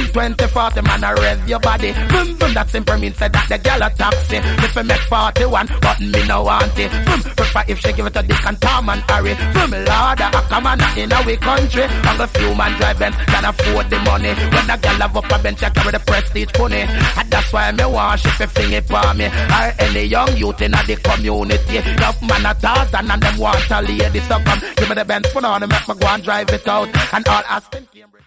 20, 40 man a rev your body. Vroom, vroom, that simple means that the girl a taxi. If I make 41, but me no want it. Vroom, prefer if she give it to Dick and Tom and Harry. Vroom, Lord, I come on in our country. And a few man drive Benz can afford the money. When a girl have up a bench, I carry the prestige money. And that's why me want she fling it for me. Or any young youth in the community. Enough man a Tarzan and them want a lady. So come, give me the Benz for now and make me go and drive it out. And all Aston Cambridge.